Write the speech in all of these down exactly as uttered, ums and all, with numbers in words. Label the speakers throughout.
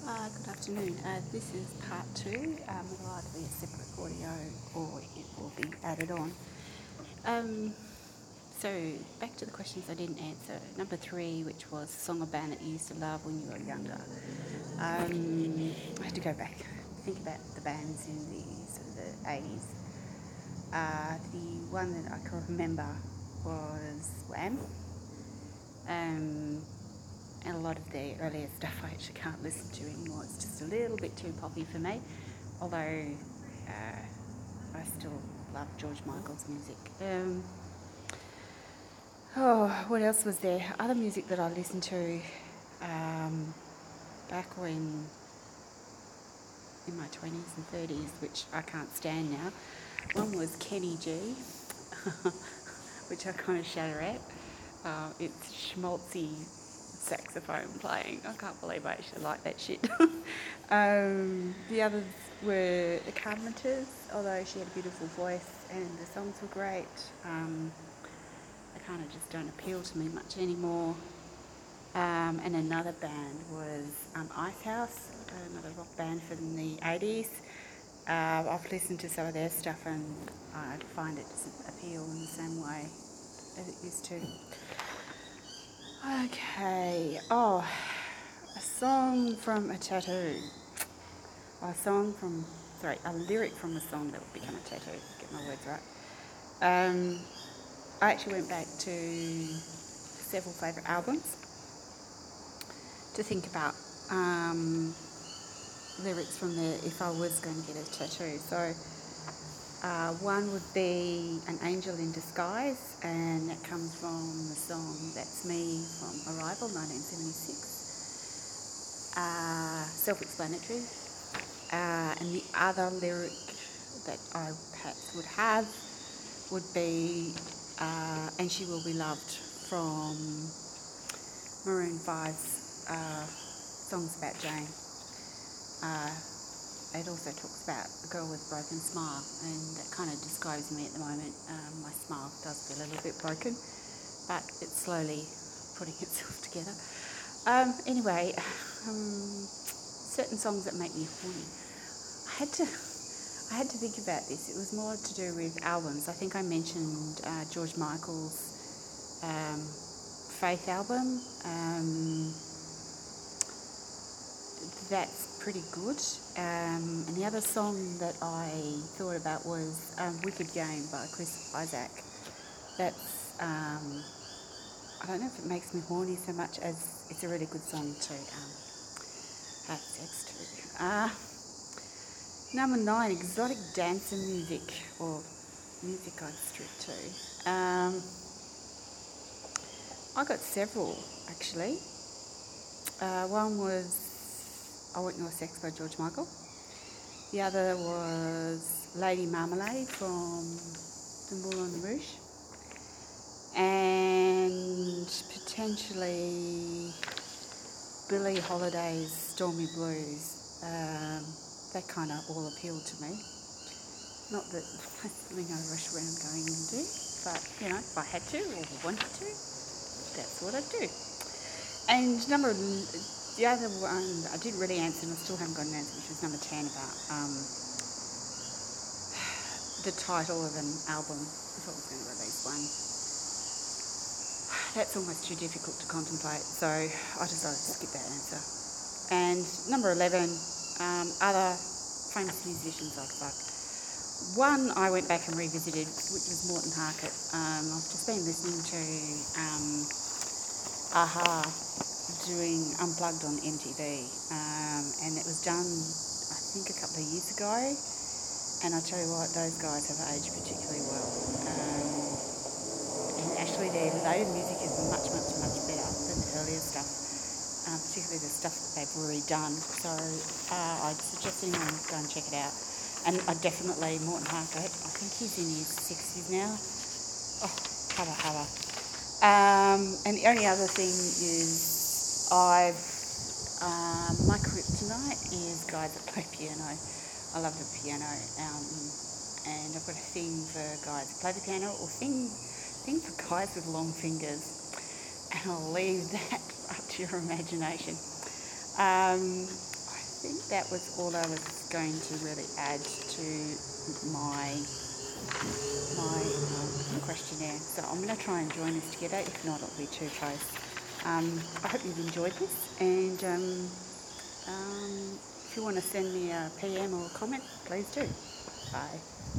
Speaker 1: Uh, good afternoon. Uh, this is part two. Um, it'll either be a separate audio or it will be added on. Um, so back to the questions I didn't answer. Number three, which was song or band that you used to love when you were younger. Um, I had to go back, think about the bands in the sort of the eighties. Uh, the one that I can remember was Wham. Um, and a lot of their earlier stuff I actually can't listen to anymore. It's just a little bit too poppy for me, although uh, I still love George Michael's music. Um, oh, what else was there? Other music that I listened to um, back when in my twenties and thirties, which I can't stand now. One was Kenny G, which I kind of shudder at. Uh, it's schmaltzy saxophone playing. I can't believe I actually like that shit. um, the others were the Carpenters, although she had a beautiful voice and the songs were great. Um, they kind of just don't appeal to me much anymore. Um, and another band was um, Icehouse, another rock band from the eighties. Uh, I've listened to some of their stuff and I find it doesn't appeal in the same way as it used to. Okay, oh, a song from a tattoo. A song from, sorry, a lyric from a song that would become a tattoo, get my words right. Um, I actually went back to several favourite albums to think about um, lyrics from there if I was going to get a tattoo. So uh, one would be An Angel in Disguise, and that comes from the song That's Me from Arrival, nineteen seventy-six. Uh, self-explanatory. Uh, and the other lyric that I perhaps would have would be uh, And She Will Be Loved from Maroon five's uh, Songs About Jane. Uh, it also talks about a girl with a broken smile, and that kind of describes me at the moment. Um, my smile does feel a little bit broken, but it's slowly putting itself together. Um, anyway, um, certain songs that make me horny. I had to, I had to think about this. It was more to do with albums. I think I mentioned uh, George Michael's um, Faith album. Um, that's pretty good. Um, and the other song that I thought about was um, Wicked Game by Chris Isaac. That's, um, I don't know if it makes me horny so much as it's a really good song to um, have sex to. Uh, number nine, exotic dancer music, or music I'd strip to. Um, I got several actually. Uh, one was I Want Your Sex by George Michael. The other was Lady Marmalade from the Moulin Rouge. And potentially Billie Holiday's Stormy Blues. Um, that kind of all appealed to me. Not that there's really no rush around going into, but you know, if I had to or wanted to, that's what I'd do. And number the other one I didn't really answer, and I still haven't got an answer, which was number ten about um, the title of an album. If I was going to release one, that's almost too difficult to contemplate, so I decided to skip that answer. And number eleven, um, other famous musicians I'd fuck. One I went back and revisited, which was Morten Harket. Um, I've just been listening to um, a-ha doing Unplugged on M T V, um, and it was done, I think, a couple of years ago. And I tell you what, those guys have aged particularly well. Um, and actually, their later music is much, much, much better than the earlier stuff, uh, particularly the stuff that they've redone. So uh, I'd suggest anyone go and check it out. And I definitely, Morten Harket, I think he's in his sixties now. Oh, hubba hubba. Um, and the only other thing is I've, um, my kryptonite is guys that play piano. I love the piano. Um, and I've got a thing for guys that play the piano, or thing, thing for guys with long fingers. And I'll leave that up to your imagination. Um, I that was all I was going to really add to my my um, questionnaire. So I'm going to try and join this together. If not, it'll be too close. Um, I hope you've enjoyed this, and um, um, if you want to send me a P M or a comment, please do. Bye.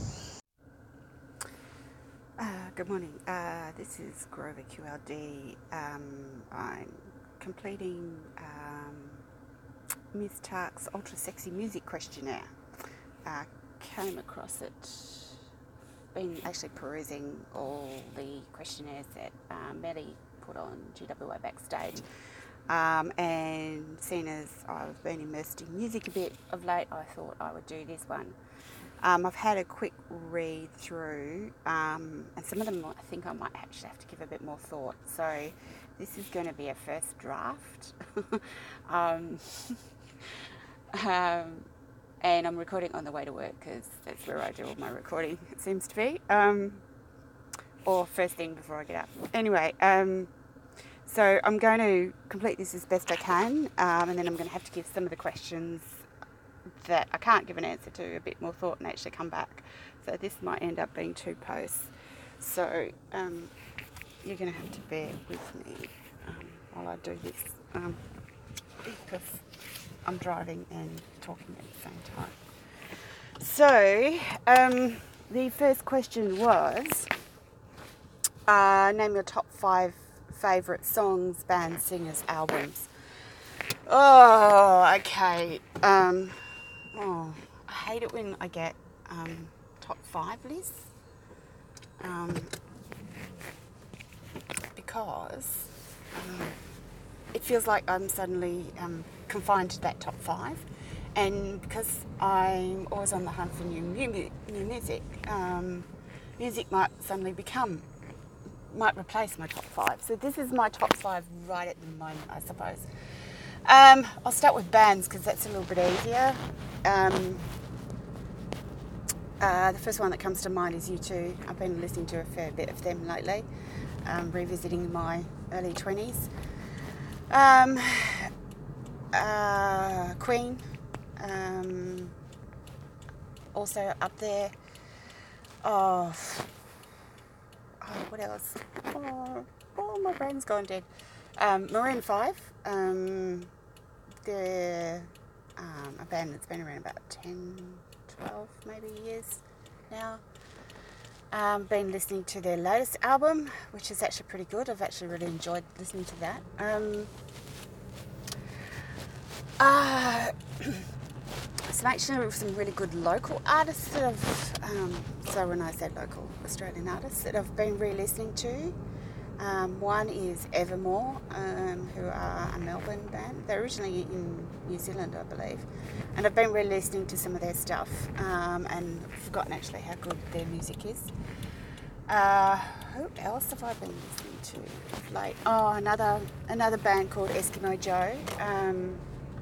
Speaker 1: Uh, good morning. Uh, this is Grover Q L D. Um, I'm completing um, Miss Tark's Ultra Sexy Music Questionnaire. Uh, came across it, been actually perusing all the questionnaires that uh, Melly put on G W A Backstage. Um, and seeing as I've been immersed in music a bit of late, I thought I would do this one. Um, I've had a quick read through, um, and some of them I think I might actually have to give a bit more thought. So this is going to be a first draft. um, um, and I'm recording on the way to work because that's where I do all my recording, it seems to be. Um, or first thing before I get up. Anyway, um, so I'm going to complete this as best I can, um, and then I'm going to have to give some of the questions that I can't give an answer to a bit more thought and actually come back. So this might end up being two posts. So um, you're going to have to bear with me um, while I do this, um, because I'm driving and talking at the same time. So um, the first question was, uh, name your top five favourite songs, bands, singers, albums. Oh, okay. Um, oh, I hate it when I get um, top five lists, um, because um, it feels like I'm suddenly um, confined to that top five, and because I'm always on the hunt for new new, new music, um, music might suddenly become, might replace my top five. So this is my top five right at the moment, I suppose. Um, I'll start with bands because that's a little bit easier. Um, uh, the first one that comes to mind is U two. I've been listening to a fair bit of them lately, um, revisiting my early twenties. Um, uh, Queen, um, also up there. Oh, oh what else? Oh, oh, my brain's gone dead. Um, Maroon five. Um, they're um, a band that's been around about ten, twelve maybe years now. Um, been listening to their latest album, which is actually pretty good. I've actually really enjoyed listening to that. Um, uh, some actually some really good local artists that I've, um, so when I say local, Australian artists that I've been re-listening to. Um, one is Evermore, um, who are a Melbourne band. They're originally in New Zealand, I believe. And I've been re-listening to some of their stuff, um, and I've forgotten actually how good their music is. Uh, who else have I been listening to? Like, oh, another another band called Eskimo Joe. Um,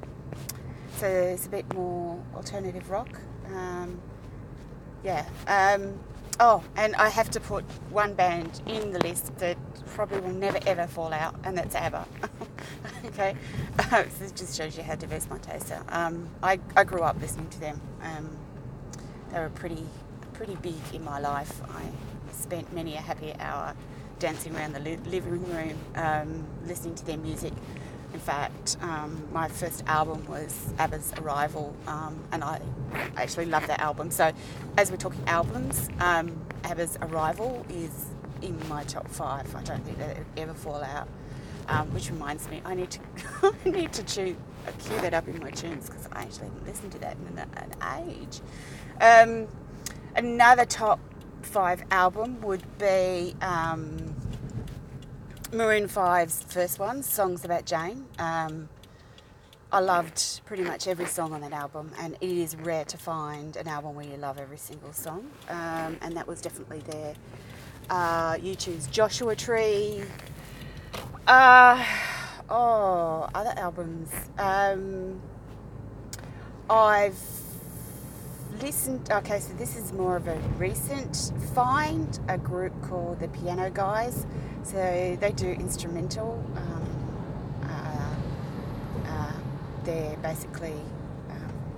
Speaker 1: so it's a bit more alternative rock. Um, yeah. Um, oh, and I have to put one band in the list that probably will never ever fall out, and that's ABBA. Okay, uh, so it just shows you how diverse my tastes are. Um, I, I grew up listening to them. Um, they were pretty pretty big in my life. I spent many a happy hour dancing around the li- living room, um, listening to their music. In fact, um, my first album was ABBA's Arrival, um, and I actually love that album. So, as we're talking albums, um, ABBA's Arrival is in my top five. I don't think that it would ever fall out. Um, which reminds me, I need to I need to tune, uh, cue that up in my tunes because I actually haven't listened to that in an, an age. Um, another top five album would be um, Maroon five's first one, Songs About Jane. Um, I loved pretty much every song on that album, and it is rare to find an album where you love every single song, um, and that was definitely there. Uh, U two's Joshua Tree. Uh, oh, other albums. Um, I've listened, okay, so this is more of a recent find, a group called the Piano Guys. So they do instrumental. Um, uh, uh, they're basically um,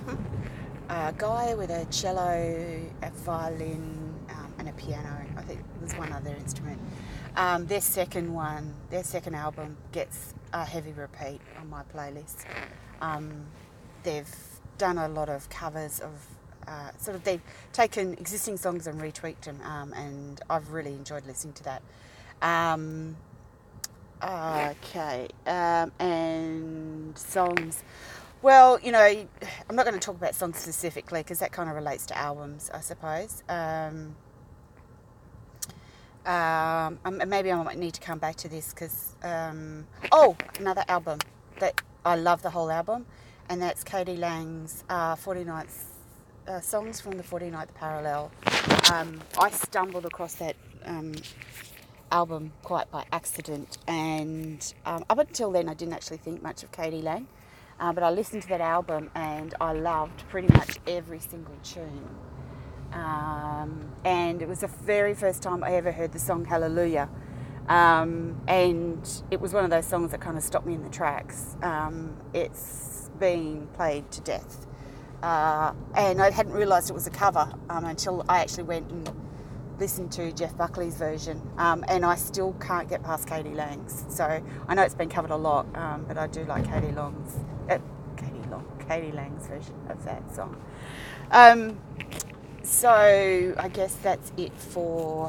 Speaker 1: a guy with a cello, a violin, um, and a piano. I think there's one other instrument. Um, their second one, their second album gets a heavy repeat on my playlist. Um, they've done a lot of covers of, uh, sort of, they've taken existing songs and retweaked them, um, and I've really enjoyed listening to that. Um, okay, um, and songs. Well, you know, I'm not going to talk about songs specifically because that kind of relates to albums, I suppose. Um, um, maybe I might need to come back to this because, um, oh, another album that I love the whole album, and that's k.d. lang's uh, forty-ninth uh, songs from the forty-ninth Parallel. Um, I stumbled across that um, album quite by accident, and um, up until then I didn't actually think much of k.d. lang. Uh, but I listened to that album and I loved pretty much every single tune. Um, and it was the very first time I ever heard the song Hallelujah. Um, and it was one of those songs that kind of stopped me in the tracks. Um, it's been played to death. Uh, and I hadn't realised it was a cover um, until I actually went and listened to Jeff Buckley's version. Um, and I still can't get past k.d. lang's. So I know it's been covered a lot, um, but I do like k.d. lang's. Uh, k.d. Long, k.d. lang's version of that song. Um, so I guess that's it for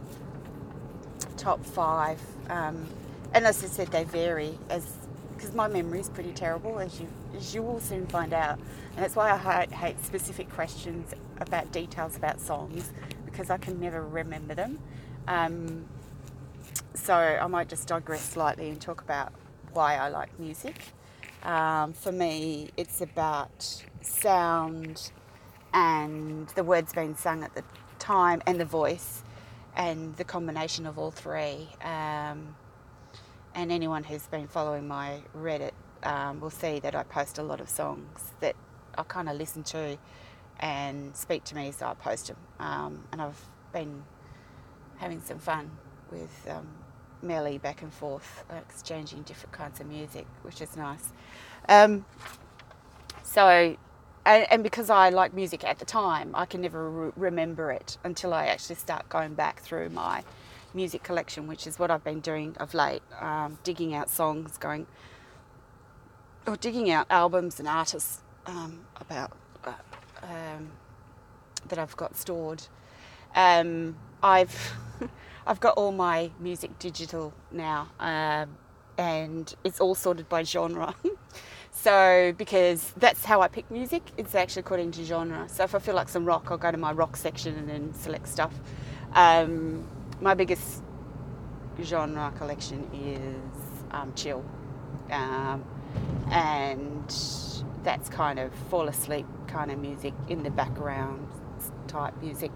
Speaker 1: top five. Um, and as I said, they vary as because my memory is pretty terrible, as you as you will soon find out. And that's why I hate, hate specific questions about details about songs because I can never remember them. Um, so I might just digress slightly and talk about why I like music. Um, for me, it's about sound and the words being sung at the time and the voice and the combination of all three. Um, and anyone who's been following my Reddit um, will see that I post a lot of songs that I kind of listen to and speak to me, so I post them. Um, and I've been having some fun with um, Melly back and forth, uh, exchanging different kinds of music, which is nice. Um, so, and, and because I like music at the time, I can never re- remember it until I actually start going back through my music collection, which is what I've been doing of late, um, digging out songs, going, or digging out albums and artists um, about uh, um, that I've got stored. Um, I've I've got all my music digital now, um, and it's all sorted by genre. So because that's how I pick music, it's actually according to genre. So if I feel like some rock, I'll go to my rock section and then select stuff. Um, my biggest genre collection is um, chill, um, and that's kind of fall asleep kind of music, in the background type music.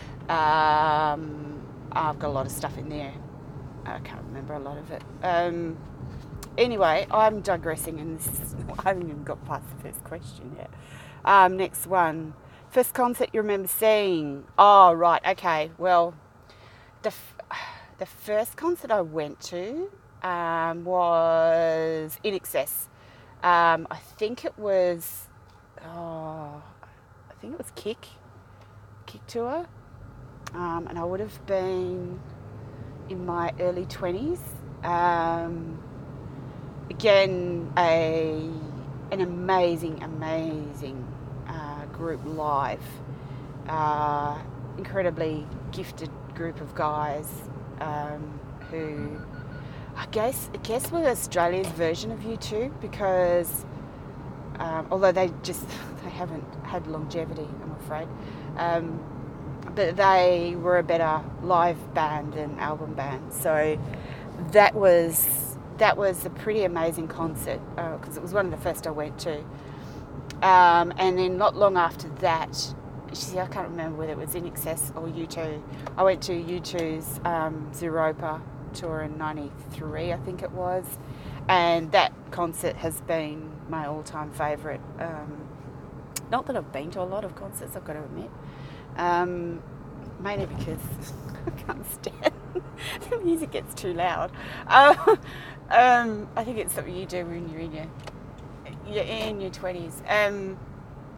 Speaker 1: Um, I've got a lot of stuff in there. I can't remember a lot of it. Um, anyway, I'm digressing, and this is, I haven't even got past the first question yet. Um, next one. First concert you remember seeing? Oh, right. Okay. Well, the f- the first concert I went to um, was I N X S. Um, I think it was. Oh, I think it was Kick. Kick Tour. Um, and I would have been in my early twenties. Um, again, a an amazing, amazing uh, group live. Uh, incredibly gifted group of guys um, who, I guess, I guess were Australia's version of U two, because um, although they just they haven't had longevity, I'm afraid. Um, but they were a better live band than album band. So that was that was a pretty amazing concert, because uh, it was one of the first I went to. Um, and then not long after that, see, I can't remember whether it was I N X S or U two. I went to U two's um, Zeropa tour in ninety-three, I think it was. And that concert has been my all-time favourite. Um, not that I've been to a lot of concerts, I've got to admit. Um, mainly because I can't stand the music gets too loud. Uh, um, I think it's something you do when you're in your you're in your twenties. Um,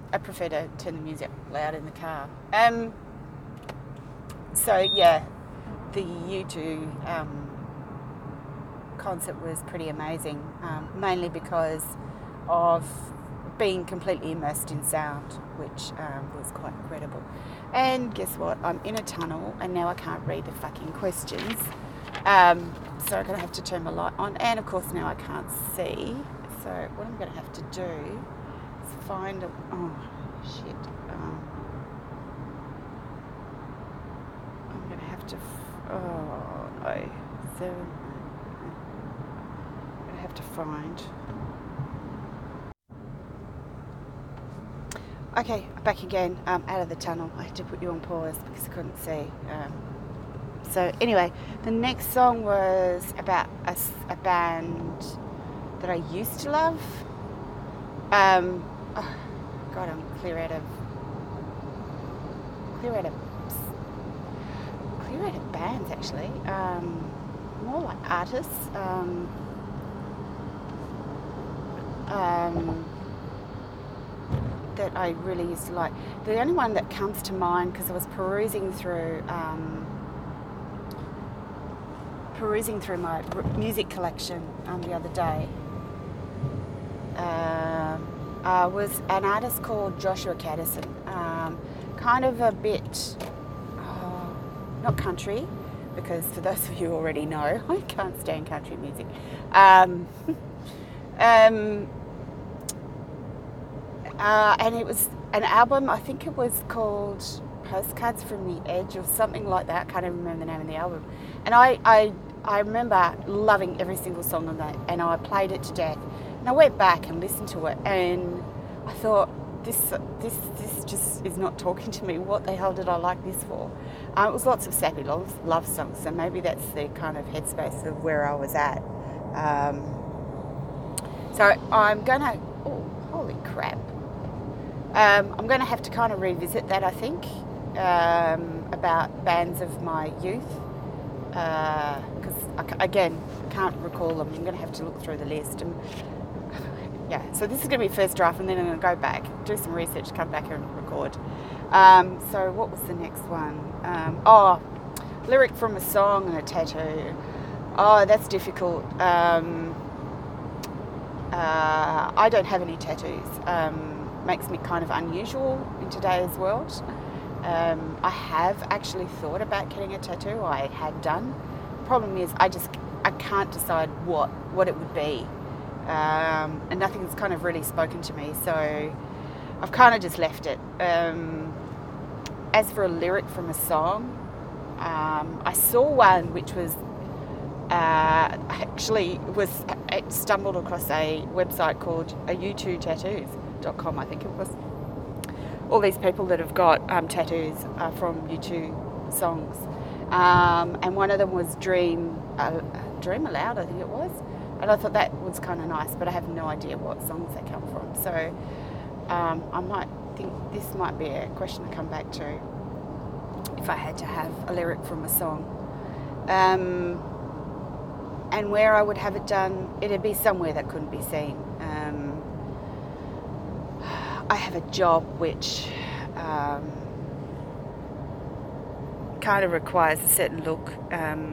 Speaker 1: I prefer to turn the music loud in the car. Um, so yeah, the U two um, concert was pretty amazing, um, mainly because of being completely immersed in sound, which um, was quite incredible. And guess what? I'm in a tunnel and now I can't read the fucking questions. Um, so I'm going to have to turn my light on. And of course now I can't see. So what I'm going to have to do is find a... Oh, shit. Um, I'm going to have to... Oh, no. So I'm going to have to find... Okay, back again, um, out of the tunnel. I had to put you on pause because I couldn't see. Um, so anyway, the next song was about a, a band that I used to love. Um, oh, God, I'm clear out of clear out of clear out of bands actually. Um, more like artists. Um, um, that I really used to like. The only one that comes to mind, because I was perusing through um, perusing through my music collection um, the other day, uh, uh, was an artist called Joshua Caddison. Um, kind of a bit, uh, not country, because for those of you who already know, I can't stand country music. Um, um, Uh, and it was an album, I think it was called Postcards from the Edge or something like that. I can't even remember the name of the album. And I, I, I remember loving every single song on that, and I played it to death. And I went back and listened to it, and I thought, this this this just is not talking to me. What the hell did I like this for? Uh, it was lots of sappy love, love songs, so maybe that's the kind of headspace of where I was at. Um, so I'm going to... Oh, holy crap. Um, I'm going to have to kind of revisit that, I think, um, about bands of my youth, because, uh, again, I can't recall them. I'm going to have to look through the list. And yeah, so this is going to be first draft, and then I'm going to go back, do some research, come back and record. Um, so what was the next one? Um, oh, lyric from a song and a tattoo. Oh, that's difficult. Um, uh, I don't have any tattoos. Um, makes me kind of unusual in today's world. Um, I have actually thought about getting a tattoo. I had done. Problem is, I just I can't decide what what it would be, um, and nothing's kind of really spoken to me. So I've kind of just left it. Um, as for a lyric from a song, um, I saw one which was uh, actually was I stumbled across a website called a U two tattoos dot com, I think it was. All these people that have got um, tattoos are from U two songs, um, and one of them was Dream uh, Dream Aloud, I think it was, and I thought that was kind of nice, but I have no idea what songs they come from. So um, I might think this might be a question to come back to if I had to have a lyric from a song. Um, and where I would have it done, it'd be somewhere that couldn't be seen. Um, I have a job which um, kind of requires a certain look, um,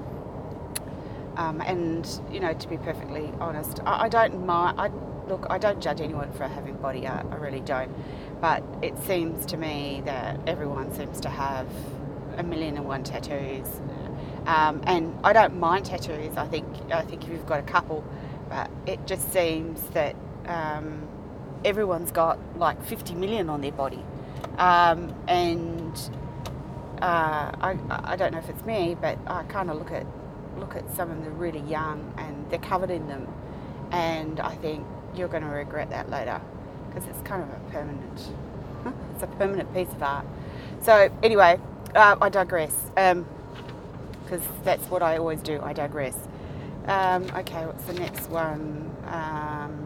Speaker 1: um, and you know, to be perfectly honest, I, I don't mind. I, look, I don't judge anyone for having body art. I really don't. But it seems to me that everyone seems to have a million and one tattoos, um, and I don't mind tattoos. I think I think if you've got a couple, but it just seems that. Um, everyone's got like fifty million on their body, um, and uh, I, I don't know if it's me, but I kind of look at look at some of them really young and they're covered in them, and I think you're going to regret that later because it's kind of a permanent it's a permanent piece of art. So anyway, uh, I digress, because um, that's what I always do. I digress. Um, okay, what's the next one? Um,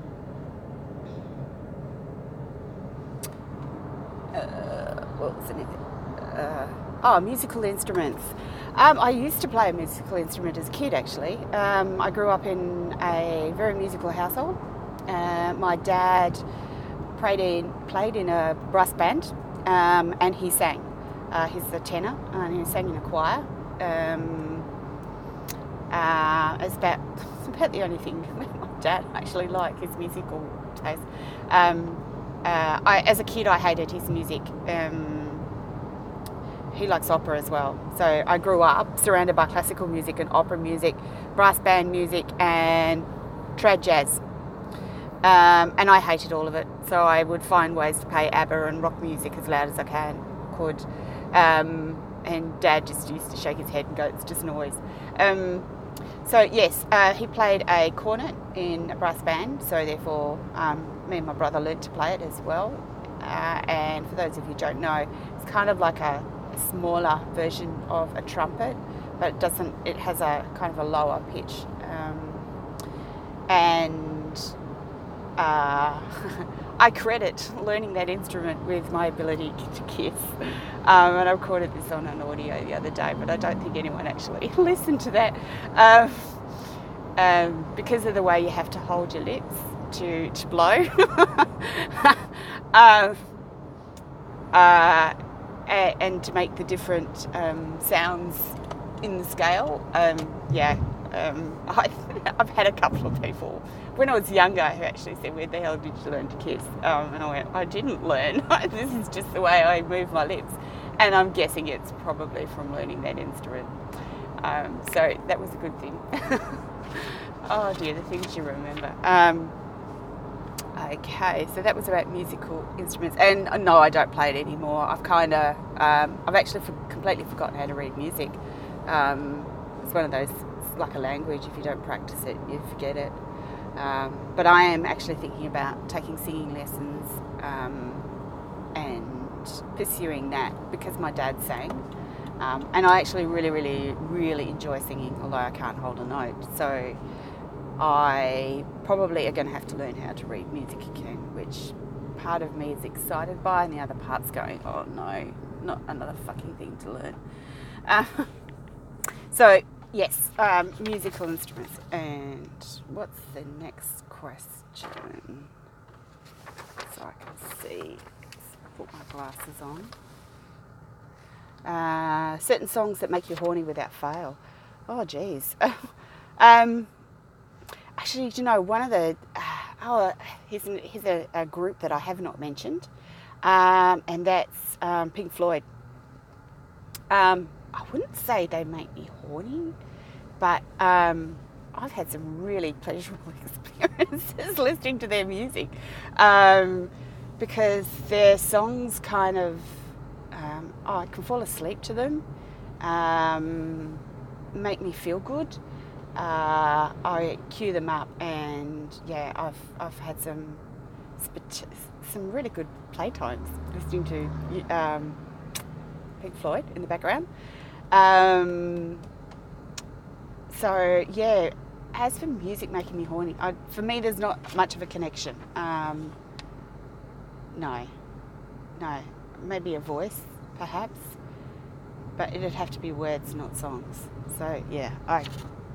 Speaker 1: Uh, what was it? Uh, oh, musical instruments. Um, I used to play a musical instrument as a kid, actually. Um, I grew up in a very musical household. Uh, my dad played in played in a brass band, um, and he sang. Uh, he's a tenor, and he sang in a choir. Um, uh, it's about it's about the only thing that my dad actually liked, his musical taste. Um, uh, I, as a kid, I hated his music. Um, he likes opera as well, so I grew up surrounded by classical music and opera music, brass band music, and trad jazz. Um, and I hated all of it, so I would find ways to play ABBA and rock music as loud as I can could. Um, and Dad just used to shake his head and go, "It's just noise." Um, so yes, uh, he played a cornet in a brass band, so therefore um, me and my brother learned to play it as well. Uh, and for those of you who don't know, it's kind of like a, a smaller version of a trumpet, but it doesn't. It has a kind of a lower pitch, um, and Uh, I credit learning that instrument with my ability to kiss. Um, and I recorded this on an audio the other day, but I don't think anyone actually listened to that. Um, um, because of the way you have to hold your lips to, to blow. um, uh, and, and to make the different um, sounds in the scale. Um, yeah, um, I, I've had a couple of people when I was younger who actually said, "Where the hell did you learn to kiss?" Um, and I went, "I didn't learn. This is just the way I move my lips." And I'm guessing it's probably from learning that instrument. Um, so that was a good thing. Oh dear, the things you remember. Um, okay, so that was about musical instruments. And uh, no, I don't play it anymore. I've kind of, um, I've actually for, completely forgotten how to read music. Um, it's one of those, it's like a language. If you don't practice it, you forget it. Um, but I am actually thinking about taking singing lessons um, and pursuing that because my dad sang. Um, and I actually really, really, really enjoy singing, although I can't hold a note. So I probably are going to have to learn how to read music again, which part of me is excited by, and the other part's going, "Oh no, not another fucking thing to learn." Uh, so yes, um, musical instruments. And what's the next question? So I can see. Let's put my glasses on. Uh, certain songs that make you horny without fail. Oh, geez. um, actually, do you know, one of the... Uh, oh, here's, an, here's a, a group that I have not mentioned, um, and that's um, Pink Floyd. Um, I wouldn't say they make me horny, but um, I've had some really pleasurable experiences listening to their music, um, because their songs kind of, um, oh, I can fall asleep to them, um, make me feel good. Uh, I cue them up, and yeah, I've I've had some some really good playtimes listening to um, Pink Floyd in the background. Um, so yeah, as for music making me horny, I, for me there's not much of a connection. Um, no, no, maybe a voice perhaps, but it'd have to be words, not songs. So yeah, I.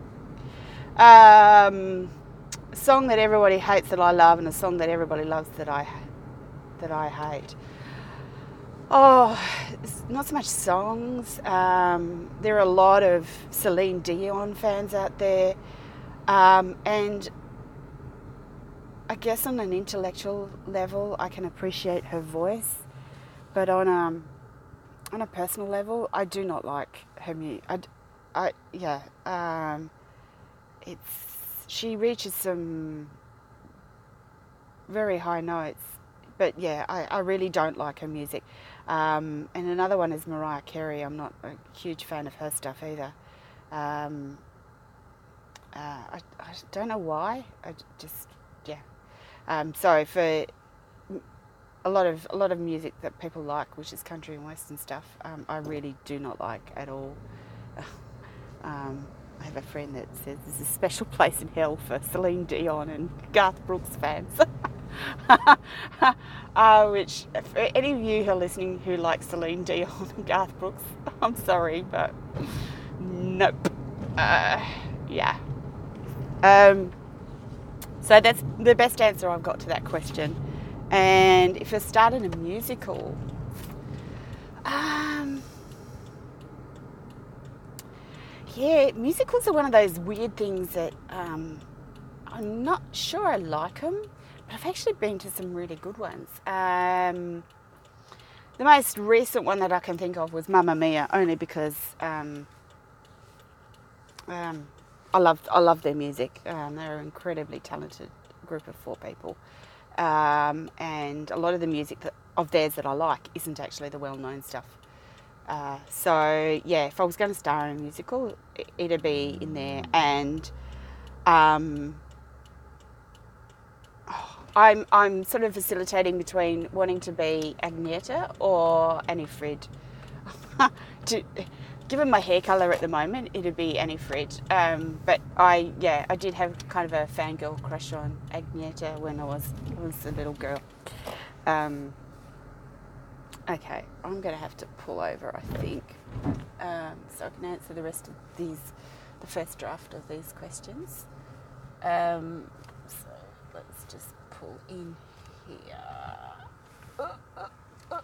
Speaker 1: Um, a song that everybody hates that I love, and a song that everybody loves that I that I hate. Oh, it's not so much songs. Um, there are a lot of Celine Dion fans out there, um, and I guess on an intellectual level, I can appreciate her voice, but on a on a personal level, I do not like her music. I, I yeah. Um, It's she reaches some very high notes, but yeah, I, I really don't like her music. Um, and another one is Mariah Carey. I'm not a huge fan of her stuff either. Um, uh, I, I don't know why. I just yeah. Um, so for a lot of a lot of music that people like, which is country and western stuff, um, I really do not like at all. um, I have a friend that says there's a special place in hell for Celine Dion and Garth Brooks fans. uh, which, for any of you who are listening who like Celine Dion and Garth Brooks, I'm sorry, but nope. Uh, yeah. Um, so that's the best answer I've got to that question. And if I started a musical, um, yeah, musicals are one of those weird things that um, I'm not sure I like them, but I've actually been to some really good ones. Um, the most recent one that I can think of was Mamma Mia, only because um, um, I love I love their music. Um, they're an incredibly talented group of four people, um, and a lot of the music that, of theirs that I like isn't actually the well-known stuff. Uh, so yeah, if I was going to star in a musical, it'd be in there. And um, I'm I'm sort of facilitating between wanting to be Agneta or Annie Frid. to, given my hair colour at the moment, it'd be Annie Frid. Um, but I yeah I did have kind of a fangirl crush on Agneta when I was was a little girl. Um, Okay, I'm going to have to pull over, I think, um, so I can answer the rest of these, the first draft of these questions. Um, so let's just pull in here. Uh, uh, uh,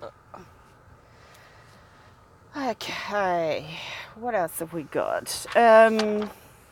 Speaker 1: uh. Okay, what else have we got? Um,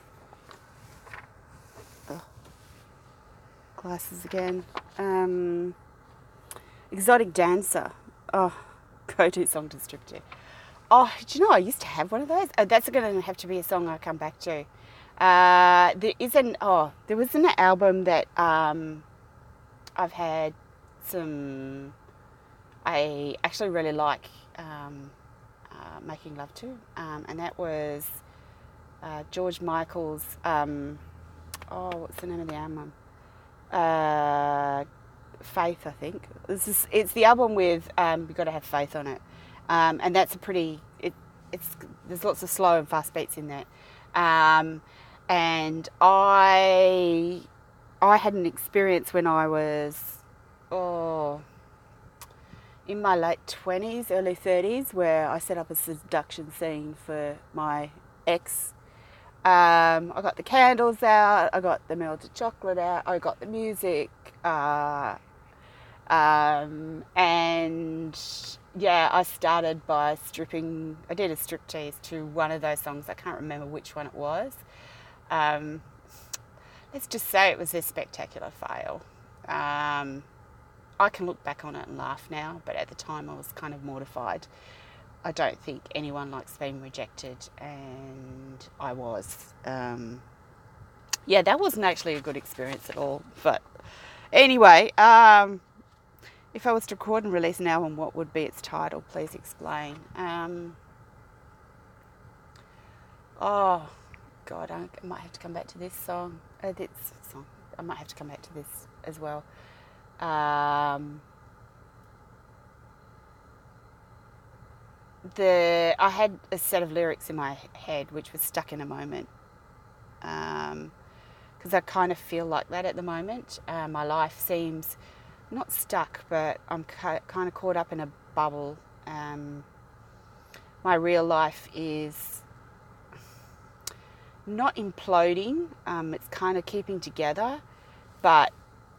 Speaker 1: oh, glasses again. Um, exotic dancer. Oh, go-to song to strip to. Oh, do you know I used to have one of those? Oh, that's going to have to be a song I come back to. Uh, there is an oh, there was an album that um, I've had some. I actually really like um, uh, making love to, um, and that was uh, George Michael's. Um, oh, what's the name of the album? Uh, Faith, I think. This is it's the album with um, You've Got to Have Faith on it, um, and that's a pretty. It, it's there's lots of slow and fast beats in that, um, and I I had an experience when I was oh in my late twenties, early thirties, where I set up a seduction scene for my ex. Um, I got the candles out, I got the melted chocolate out, I got the music. Uh, Um, and yeah, I started by stripping, I did a striptease to one of those songs. I can't remember which one it was. Um, let's just say it was a spectacular fail. Um, I can look back on it and laugh now, but at the time I was kind of mortified. I don't think anyone likes being rejected, and I was. Um, yeah, that wasn't actually a good experience at all. But anyway, um, if I was to record and release an album, what would be its title? Please explain. Um, oh, God, I might have to come back to this song. Uh, this song. I might have to come back to this as well. Um, the I had a set of lyrics in my head which was stuck in a moment. Um, because I kind of feel like that at the moment. Uh, my life seems not stuck, but I'm ca- kind of caught up in a bubble. Um, my real life is not imploding. Um, it's kind of keeping together, but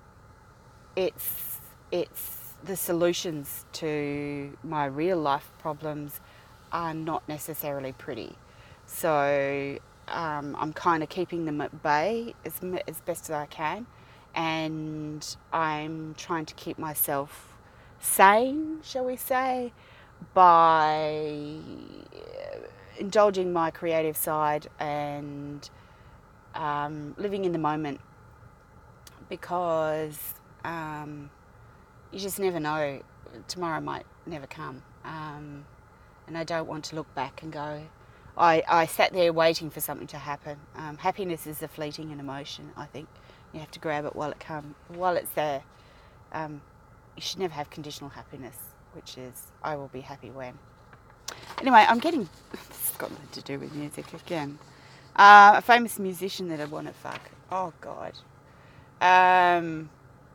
Speaker 1: it's it's the solutions to my real life problems are not necessarily pretty. So um, I'm kind of keeping them at bay as as best as I can. And I'm trying to keep myself sane, shall we say, by indulging my creative side and um, living in the moment, because um, you just never know. Tomorrow might never come. Um, and I don't want to look back and go, I, I sat there waiting for something to happen. Um, happiness is a fleeting an emotion, I think. You have to grab it while it come, while it's there. Um, you should never have conditional happiness, which is I will be happy when. Anyway, I'm getting. This has got nothing to do with music again. Uh, a famous musician that I want to fuck. Oh God. Um.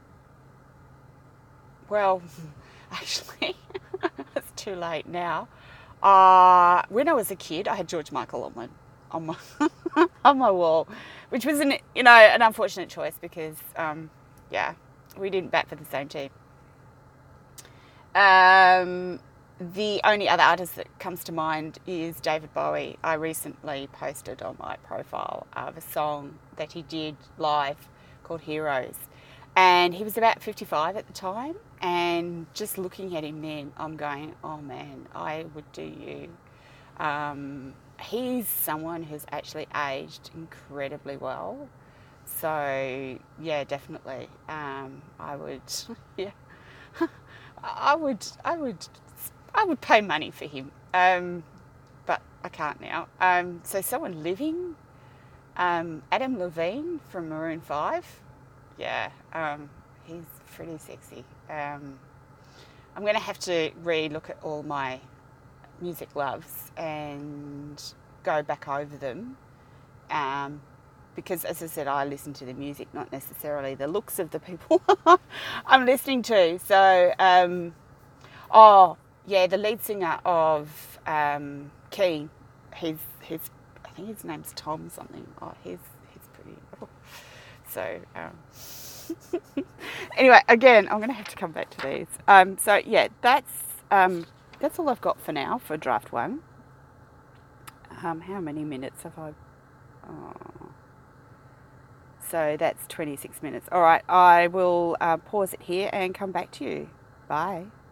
Speaker 1: Well, actually, it's too late now. Uh, when I was a kid, I had George Michael on my on my on my wall, which was an you know an unfortunate choice because um, yeah, we didn't bat for the same team. Um, the only other artist that comes to mind is David Bowie. I recently posted on my profile of a song that he did live called Heroes. And he was about fifty-five at the time. And just looking at him then, I'm going, oh man, I would do you. Um, he's someone who's actually aged incredibly well. So, yeah, definitely. Um, I would, yeah. I would, I would, I would pay money for him, um, but I can't now. Um, so someone living, um, Adam Levine from Maroon Five, yeah, um, he's pretty sexy. Um, I'm going to have to re-look at all my music loves and go back over them, um, because as I said, I listen to the music, not necessarily the looks of the people I'm listening to. So. Um, Oh, yeah, the lead singer of um, Keen, he's, he's, I think his name's Tom something. Oh, he's, he's pretty, oh. So, um, anyway, again, I'm going to have to come back to these. Um, so, yeah, that's, um, that's all I've got for now for draft one. Um, how many minutes have I, oh. So that's twenty-six minutes. All right, I will uh, pause it here and come back to you. Bye.